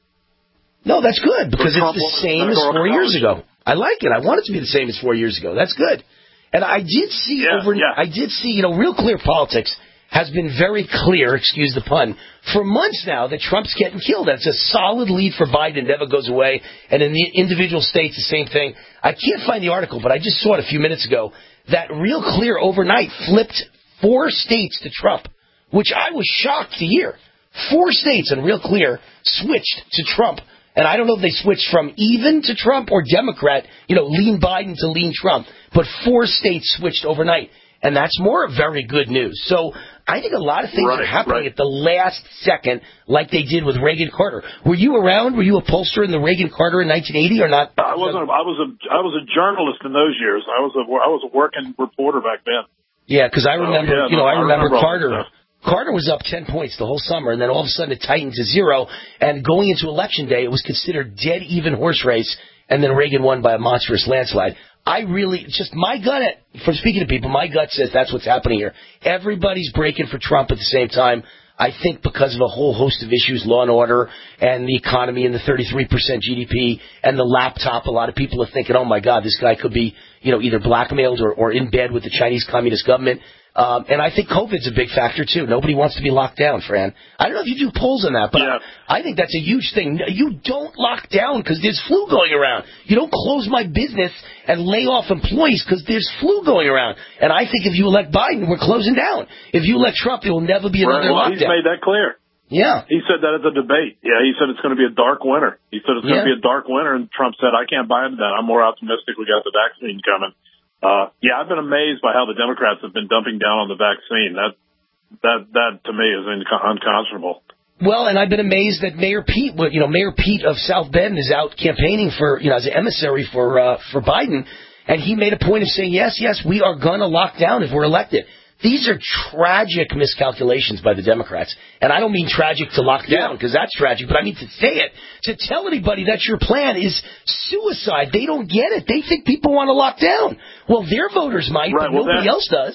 No, that's good, because it's the same as four years ago. I like it. I want it to be the same as four years ago. That's good. And I did see yeah, over. Yeah. I did see. You know, Real Clear Politics has been very clear. Excuse the pun. For months now, that Trump's getting killed. That's a solid lead for Biden. Never goes away. And in the individual states, the same thing. I can't find the article, but I just saw it a few minutes ago. That Real Clear overnight flipped four states to Trump, which I was shocked to hear. Four states on Real Clear switched to Trump. And I don't know if they switched from even to Trump or Democrat, you know, lean Biden to lean Trump. But four states switched overnight. And that's more very good news. So I think a lot of things right, are happening right. at the last second, like they did with Reagan Carter. Were you around? Were you a pollster in the Reagan Carter in nineteen eighty or not? I wasn't. I was a. I was a journalist in those years. I was a. I was a working reporter back then. Yeah, because I remember. Oh, yeah, you know, no, I remember, I remember Carter. Carter was up ten points the whole summer, and then all of a sudden it tightened to zero. And going into Election Day, it was considered dead even horse race, and then Reagan won by a monstrous landslide. I really, just my gut, from speaking to people, my gut says that's what's happening here. Everybody's breaking for Trump at the same time. I think because of a whole host of issues, law and order, and the economy, and the thirty-three percent G D P, and the laptop, a lot of people are thinking, oh my God, this guy could be, you know, either blackmailed or, or in bed with the Chinese Communist government. Um, and I think COVID's a big factor, too. Nobody wants to be locked down, Fran. I don't know if you do polls on that, but yeah. I, I think that's a huge thing. You don't lock down because there's flu going around. You don't close my business and lay off employees because there's flu going around. And I think if you elect Biden, we're closing down. If you elect Trump, there will never be another right. well, lockdown. He's made that clear. Yeah. He said that at the debate. Yeah, he said it's going to be a dark winter. He said it's going yeah. to be a dark winter, and Trump said, I can't buy into that. I'm more optimistic we got the vaccine coming. Uh, yeah, I've been amazed by how the Democrats have been dumping down on the vaccine. That, that, that to me is unconscionable. Well, and I've been amazed that Mayor Pete, you know, Mayor Pete of South Bend is out campaigning for, you know, as an emissary for, uh, for Biden. And he made a point of saying, yes, yes, we are going to lock down if we're elected. These are tragic miscalculations by the Democrats. And I don't mean tragic to lock down, because that's tragic, but I mean to say it. To tell anybody that your plan is suicide. They don't get it. They think people want to lock down. Well, their voters might, right, but well, nobody that, else does.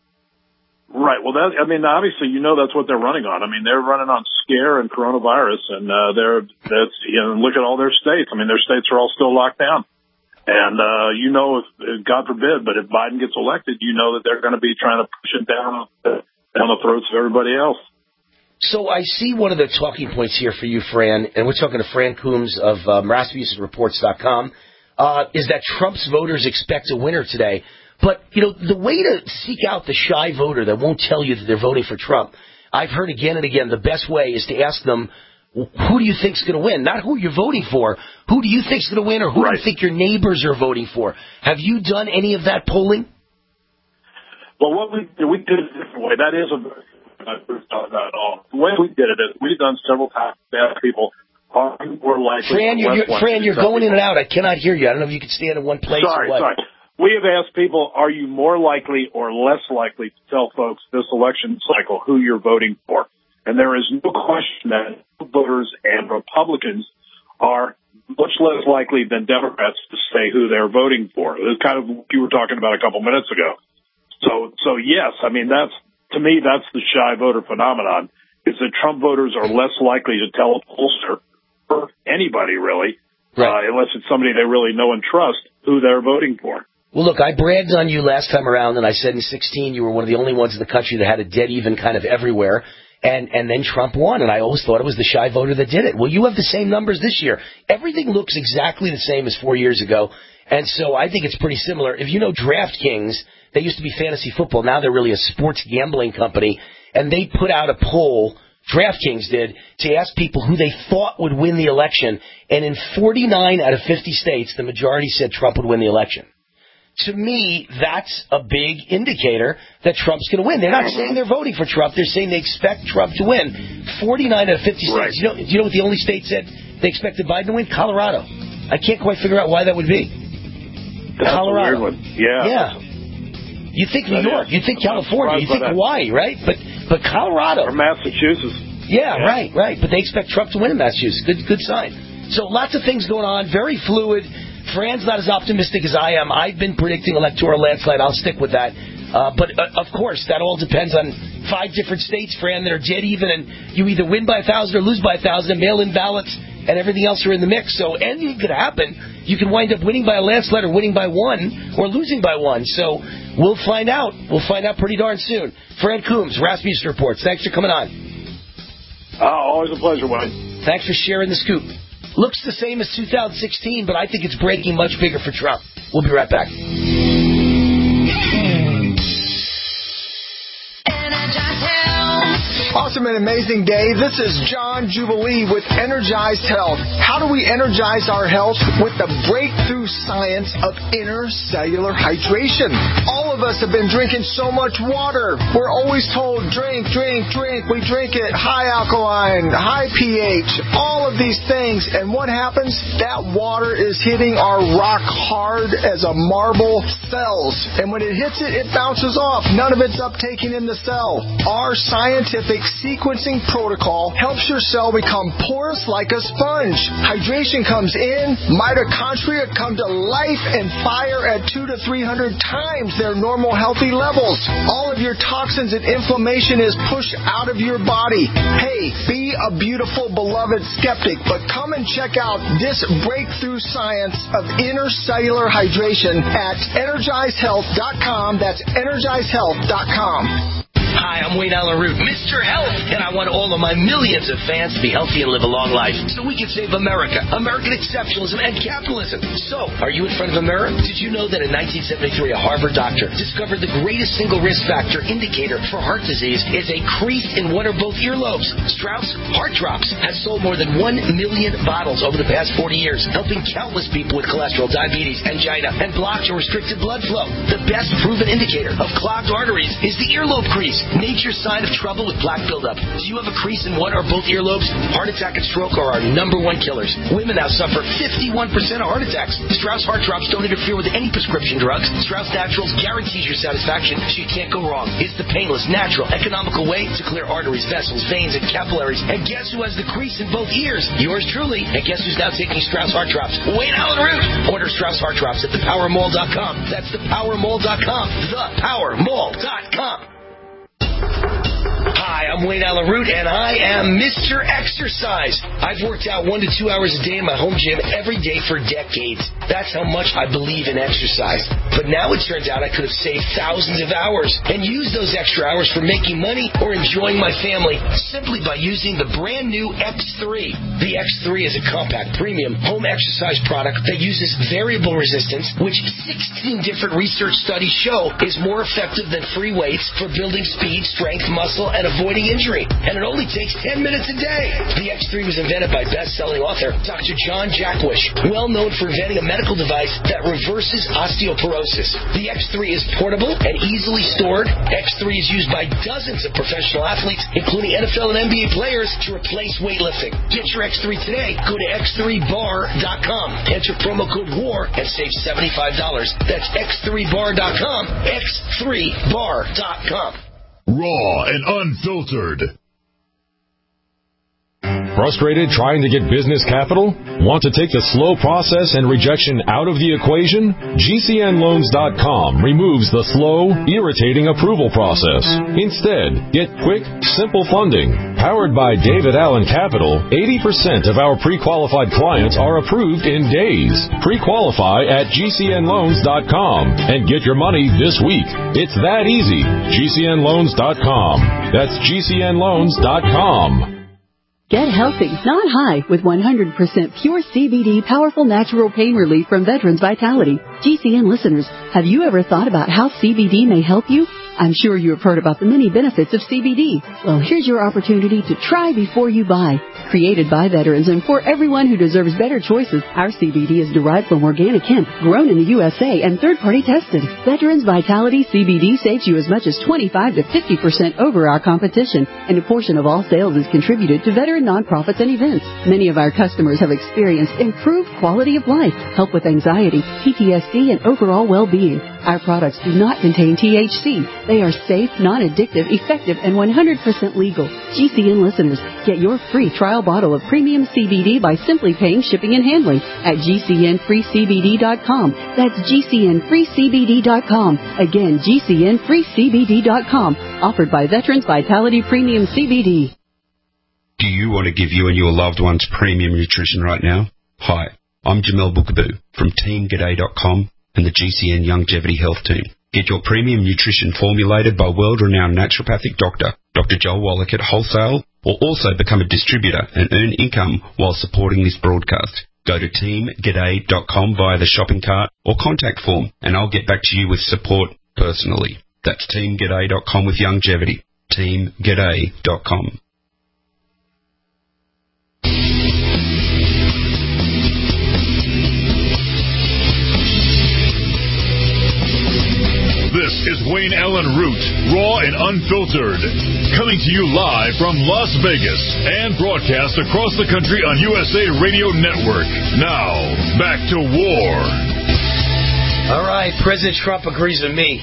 Right. Well, that, I mean, obviously, you know that's what they're running on. I mean, they're running on scare and coronavirus, and uh, they're, that's, you know, look at all their states. I mean, their states are all still locked down. And, uh, you know, if, God forbid, but if Biden gets elected, you know that they're going to be trying to push it down, uh, down the throats of everybody else. So I see one of the talking points here for you, Fran, and we're talking to Fran Coombs of um, Rasmussen Reports dot com, uh, is that Trump's voters expect a winner today. But, you know, the way to seek out the shy voter that won't tell you that they're voting for Trump, I've heard again and again, the best way is to ask them, who do you think's going to win? Not who you're voting for. Who do you think's going to win, or who right. do you think your neighbors are voting for? Have you done any of that polling? Well, what we we did it a different way. That is a not at all. The way we did it is we've done several times to ask people are you more likely. Fran, you're, you're, Fran, you're going in and out. I cannot hear you. I don't know if you can stand in one place. Sorry, or what. sorry. We have asked people, are you more likely or less likely to tell folks this election cycle who you're voting for? And there is no question that voters and Republicans are much less likely than Democrats to say who they're voting for. It's kind of what you were talking about a couple minutes ago. So, so yes, I mean, that's, to me, that's the shy voter phenomenon, is that Trump voters are less likely to tell a pollster, or anybody really, right. uh, unless it's somebody they really know and trust, who they're voting for. Well, look, I bragged on you last time around, and I said in sixteen you were one of the only ones in the country that had a dead even kind of everywhere, and, and then Trump won, and I always thought it was the shy voter that did it. Well, you have the same numbers this year. Everything looks exactly the same as four years ago, and so I think it's pretty similar. If you know DraftKings, they used to be fantasy football. Now they're really a sports gambling company, and they put out a poll, DraftKings did, to ask people who they thought would win the election, and in forty-nine out of fifty states, the majority said Trump would win the election. To me, that's a big indicator that Trump's going to win. They're not saying they're voting for Trump. They're saying they expect Trump to win. forty-nine out of fifty states. Right. You know, do you know what the only state said they expected Biden to win? Colorado. I can't quite figure out why that would be. That's Colorado. a weird one. Yeah. Yeah. You think New York. You think California. You think Hawaii, right? But but Colorado. Or Massachusetts. Yeah, yeah, right, right. But they expect Trump to win in Massachusetts. Good, good sign. So lots of things going on. Very fluid. Fran's not as optimistic as I am. I've been predicting electoral landslide. I'll stick with that. Uh, but, uh, of course, that all depends on five different states, Fran, that are dead even, and you either win by a thousand or lose by a thousand, and mail-in ballots and everything else are in the mix. So anything could happen. You can wind up winning by a landslide or winning by one or losing by one. So we'll find out. We'll find out pretty darn soon. Fran Coombs, Rasmussen Reports. Thanks for coming on. Uh, always a pleasure, Wayne. Thanks for sharing the scoop. Looks the same as two thousand sixteen, but I think it's breaking much bigger for Trump. We'll be right back. Awesome and amazing day. This is John Jubilee with Energized Health. How do we energize our health? With the breakthrough science of intercellular hydration. All of us have been drinking so much water. We're always told, drink, drink, drink. We drink it high alkaline, high pH, all of these things. And what happens? That water is hitting our rock hard as a marble cells. And when it hits it, it bounces off. None of it's uptaken in the cell. Our scientific sequencing protocol helps your cell become porous like a sponge. Hydration comes in, mitochondria come to life and fire at two to three hundred times their normal healthy levels. All of your toxins and inflammation is pushed out of your body. Hey, be a beautiful, beloved skeptic, but come and check out this breakthrough science of intercellular hydration at energize health dot com. That's energize health dot com. Hi, I'm Wayne Allen Root, Mister Health, and I want all of my millions of fans to be healthy and live a long life so we can save America, American exceptionalism, and capitalism. So, are you in front of a mirror? Did you know that in nineteen seventy-three, a Harvard doctor discovered the greatest single risk factor indicator for heart disease is a crease in one or both earlobes? Strauss Heart Drops has sold more than one million bottles over the past forty years, helping countless people with cholesterol, diabetes, angina, and blocked or restricted blood flow. The best proven indicator of clogged arteries is the earlobe crease. Nature's sign of trouble with plaque buildup. Do you have a crease in one or both earlobes? Heart attack and stroke are our number one killers. Women now suffer fifty-one percent of heart attacks. Strauss Heart Drops don't interfere with any prescription drugs. Strauss Naturals guarantees your satisfaction, so you can't go wrong. It's the painless, natural, economical way to clear arteries, vessels, veins, and capillaries. And guess who has the crease in both ears? Yours truly. And guess who's now taking Strauss Heart Drops? Wayne Allen Root. Order Strauss Heart Drops at the power mall dot com. That's the power mall dot com. the power mall dot com. Hi, I'm Wayne Allen Root, and I am Mister Exercise. I've worked out one to two hours a day in my home gym every day for decades. That's how much I believe in exercise. But now it turns out I could have saved thousands of hours and used those extra hours for making money or enjoying my family simply by using the brand new X three. The X three is a compact, premium home exercise product that uses variable resistance, which sixteen different research studies show is more effective than free weights for building speed, strength, muscle, and avoiding injury. And it only takes ten minutes a day. The X three was invented by best-selling author Doctor John Jackwish, well known for inventing a medical device that reverses osteoporosis. The X three is portable and easily stored. X three is used by dozens of professional athletes, including N F L and N B A players, to replace weightlifting. Get your X three today. Go to x three bar dot com. Enter promo code WAR and save seventy-five dollars. That's x three bar dot com. x three bar dot com. Raw and unfiltered. Frustrated trying to get business capital? Want to take the slow process and rejection out of the equation? G C N loans dot com removes the slow, irritating approval process. Instead, get quick, simple funding. Powered by David Allen Capital, eighty percent of our pre-qualified clients are approved in days. Pre-qualify at G C N loans dot com and get your money this week. It's that easy. G C N loans dot com. That's G C N loans dot com. Get healthy, not high, with one hundred percent pure C B D powerful natural pain relief from Veterans Vitality. G C N listeners, have you ever thought about how C B D may help you? I'm sure you have heard about the many benefits of C B D. Well, here's your opportunity to try before you buy. Created by veterans and for everyone who deserves better choices, our C B D is derived from organic hemp, grown in the U S A and third-party tested. Veterans Vitality C B D saves you as much as twenty-five to fifty percent over our competition, and a portion of all sales is contributed to veteran nonprofits and events. Many of our customers have experienced improved quality of life, help with anxiety, P T S D, and overall well-being. Our products do not contain T H C. They are safe, non-addictive, effective, and one hundred percent legal. G C N listeners, get your free trial bottle of premium C B D by simply paying shipping and handling at G C N free C B D dot com. That's G C N free C B D dot com. Again, G C N free C B D dot com. Offered by Veterans Vitality Premium C B D. Do you want to give you and your loved ones premium nutrition right now? Hi, I'm Jamel Bookaboo from Team G'day dot com and the G C N Longevity Health Team. Get your premium nutrition formulated by world-renowned naturopathic doctor, Doctor Joel Wallach at Wholesale, or also become a distributor and earn income while supporting this broadcast. Go to Team G'day dot com via the shopping cart or contact form, and I'll get back to you with support personally. That's Team G'day dot com with Longevity. Team G'day dot com. This is Wayne Allen Root, raw and unfiltered, coming to you live from Las Vegas and broadcast across the country on U S A Radio Network. Now, back to war. All right, President Trump agrees with me.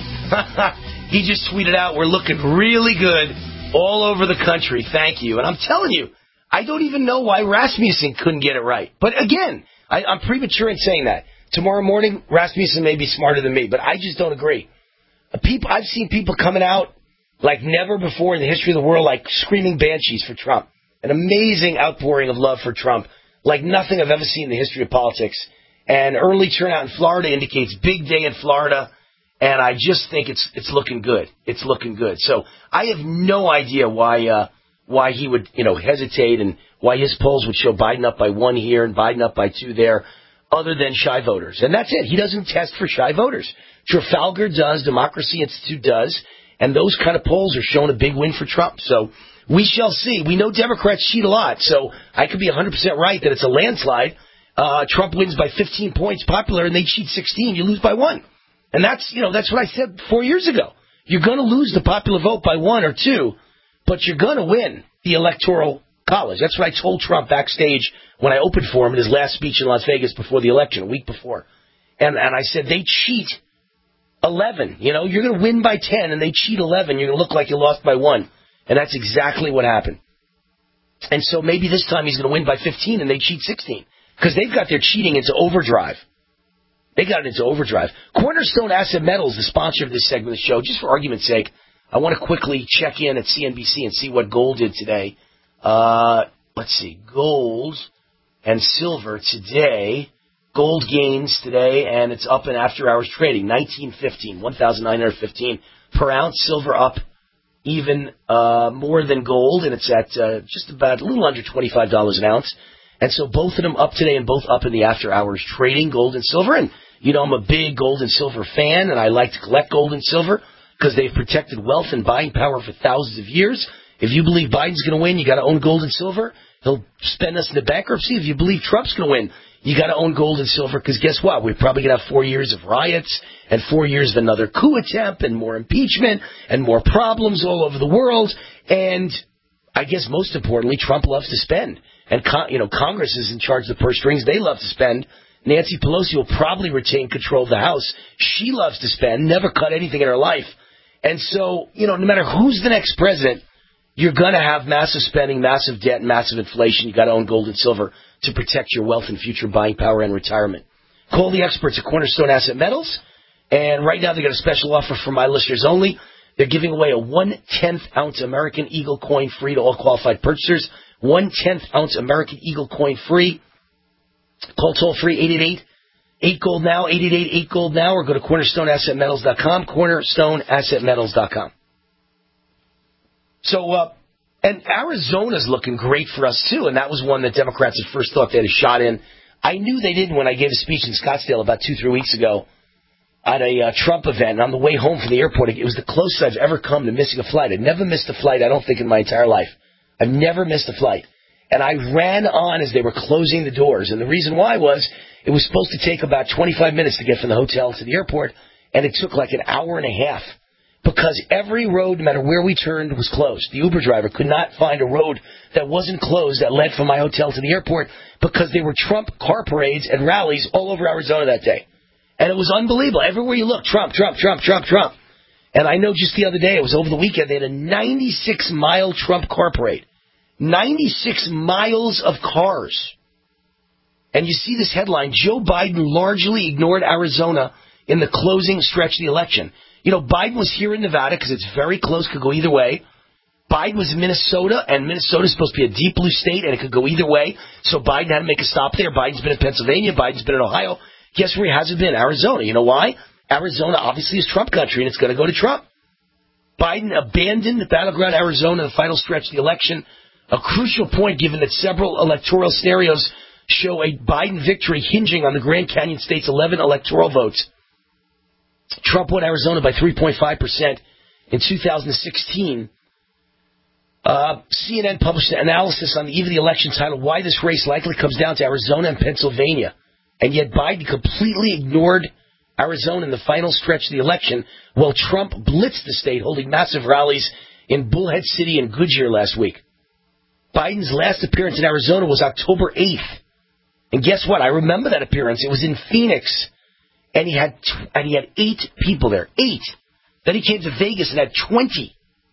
He just tweeted out, we're looking really good all over the country. Thank you. And I'm telling you, I don't even know why Rasmussen couldn't get it right. But again, I, I'm premature in saying that. Tomorrow morning, Rasmussen may be smarter than me, but I just don't agree. People, I've seen people coming out like never before in the history of the world, like screaming banshees for Trump. An amazing outpouring of love for Trump, like nothing I've ever seen in the history of politics. And early turnout in Florida indicates big day in Florida, and I just think it's it's looking good. It's looking good. So I have no idea why uh, why he would you know hesitate and why his polls would show Biden up by one here and Biden up by two there, other than shy voters. And that's it. He doesn't test for shy voters. Trafalgar does, Democracy Institute does, and those kind of polls are showing a big win for Trump. So we shall see. We know Democrats cheat a lot, so I could be one hundred percent right that it's a landslide. Uh, Trump wins by fifteen points popular, and they cheat sixteen. You lose by one. And that's, you know, that's what I said four years ago. You're going to lose the popular vote by one or two, but you're going to win the Electoral College. That's what I told Trump backstage when I opened for him in his last speech in Las Vegas before the election, a week before. And, and I said, they cheat eleven. You know, you're going to win by ten, and they cheat eleven. You're going to look like you lost by one. And that's exactly what happened. And so maybe this time he's going to win by fifteen, and they cheat sixteen. Because they've got their cheating into overdrive. They got it into overdrive. Cornerstone Asset Metals, the sponsor of this segment of the show, just for argument's sake, I want to quickly check in at C N B C and see what gold did today. Uh, let's see, gold and silver today. Gold gains today, and it's up in after-hours trading, nineteen fifteen, one thousand nine hundred fifteen per ounce. Silver up even uh, more than gold, and it's at uh, just about a little under twenty-five dollars an ounce. And so both of them up today and both up in the after-hours trading, gold and silver. And, you know, I'm a big gold and silver fan, and I like to collect gold and silver because they've protected wealth and buying power for thousands of years. If you believe Biden's going to win, you got to own gold and silver. He'll spend us into bankruptcy. If you believe Trump's going to win, you got to own gold and silver because guess what? We're probably going to have four years of riots and four years of another coup attempt and more impeachment and more problems all over the world. And I guess most importantly, Trump loves to spend. And, con- you know, Congress is in charge of the purse strings. They love to spend. Nancy Pelosi will probably retain control of the House. She loves to spend, never cut anything in her life. And so, you know, no matter who's the next president, you're going to have massive spending, massive debt, and massive inflation. You've got to own gold and silver to protect your wealth and future buying power and retirement. Call the experts at Cornerstone Asset Metals. And right now they got a special offer for my listeners only. They're giving away a one-tenth ounce American Eagle coin free to all qualified purchasers. One-tenth ounce American Eagle coin free. Call toll-free eight eight eight, eight gold now, eight eight eight, eight gold now, or go to cornerstone asset metals dot com, cornerstone asset metals dot com. So, uh, and Arizona's looking great for us, too, and that was one that Democrats at first thought they had a shot in. I knew they didn't when I gave a speech in Scottsdale about two, three weeks ago at a uh, Trump event. And on the way home from the airport, it was the closest I've ever come to missing a flight. I've never missed a flight, I don't think, in my entire life. I've never missed a flight. And I ran on as they were closing the doors. And the reason why was it was supposed to take about twenty-five minutes to get from the hotel to the airport, and it took like an hour and a half. Because every road, no matter where we turned, was closed. The Uber driver could not find a road that wasn't closed that led from my hotel to the airport because there were Trump car parades and rallies all over Arizona that day. And it was unbelievable. Everywhere you look, Trump, Trump, Trump, Trump, Trump. And I know just the other day, it was over the weekend, they had a ninety-six mile Trump car parade. ninety-six miles of cars. And you see this headline, Joe Biden largely ignored Arizona in the closing stretch of the election. You know, Biden was here in Nevada because it's very close, could go either way. Biden was in Minnesota, and Minnesota's supposed to be a deep blue state, and it could go either way. So Biden had to make a stop there. Biden's been in Pennsylvania. Biden's been in Ohio. Guess where he hasn't been? Arizona. You know why? Arizona obviously is Trump country, and it's going to go to Trump. Biden abandoned the battleground Arizona in the final stretch of the election, a crucial point given that several electoral scenarios show a Biden victory hinging on the Grand Canyon State's eleven electoral votes. Trump won Arizona by three point five percent in two thousand sixteen. Uh, C N N published an analysis on the eve of the election titled, Why This Race Likely Comes Down to Arizona and Pennsylvania. And yet Biden completely ignored Arizona in the final stretch of the election, while Trump blitzed the state, holding massive rallies in Bullhead City and Goodyear last week. Biden's last appearance in Arizona was October eighth. And guess what? I remember that appearance. It was in Phoenix. And he had t- and he had eight people there. Eight. Then he came to Vegas and had twenty.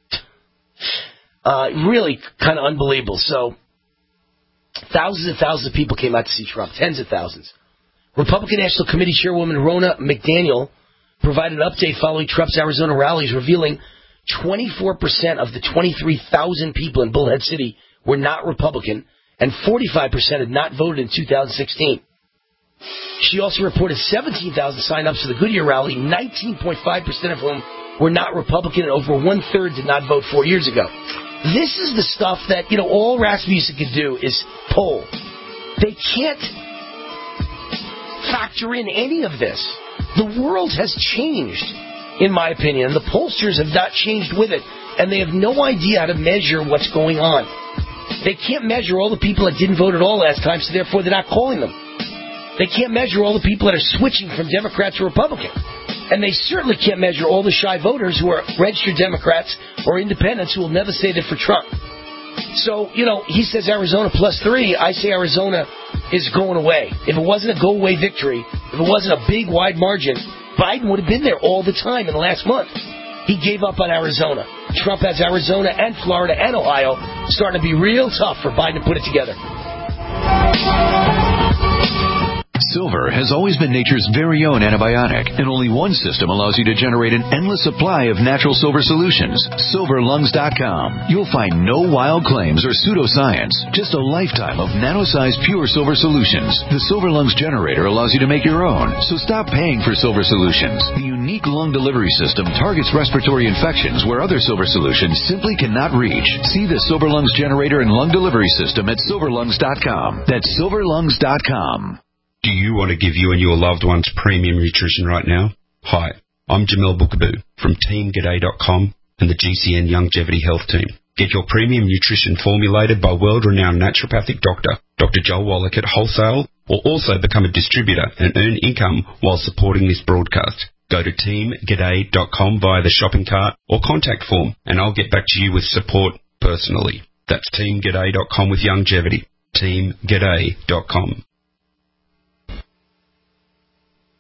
Uh, really kind of unbelievable. So, thousands and thousands of people came out to see Trump. Tens of thousands. Republican National Committee Chairwoman Ronna McDaniel provided an update following Trump's Arizona rallies, revealing twenty-four percent of the twenty-three thousand people in Bullhead City were not Republican, and forty-five percent had not voted in two thousand sixteen. She also reported seventeen thousand sign-ups for the Goodyear rally, nineteen point five percent of whom were not Republican, and over one-third did not vote four years ago. This is the stuff that, you know, all Rasmussen can do is poll. They can't factor in any of this. The world has changed, in my opinion, and the pollsters have not changed with it, and they have no idea how to measure what's going on. They can't measure all the people that didn't vote at all last time, so therefore they're not calling them. They can't measure all the people that are switching from Democrat to Republican. And they certainly can't measure all the shy voters who are registered Democrats or independents who will never say they're for Trump. So, you know, he says Arizona plus three. I say Arizona is going away. If it wasn't a go-away victory, if it wasn't a big, wide margin, Biden would have been there all the time in the last month. He gave up on Arizona. Trump has Arizona and Florida and Ohio starting to be real tough for Biden to put it together. Silver has always been nature's very own antibiotic, and only one system allows you to generate an endless supply of natural silver solutions. silver lungs dot com. You'll find no wild claims or pseudoscience, just a lifetime of nano-sized pure silver solutions. The Silver Lungs generator allows you to make your own, so stop paying for silver solutions. The unique lung delivery system targets respiratory infections where other silver solutions simply cannot reach. See the Silver Lungs generator and lung delivery system at silver lungs dot com. That's silver lungs dot com. Do you want to give you and your loved ones premium nutrition right now? Hi, I'm Jamel Bookaboo from team g'day dot com and the G C N Longevity Health Team. Get your premium nutrition formulated by world-renowned naturopathic doctor, Doctor Joel Wallach at wholesale, or also become a distributor and earn income while supporting this broadcast. Go to team g'day dot com via the shopping cart or contact form, and I'll get back to you with support personally. That's team g'day dot com with longevity. team g'day dot com.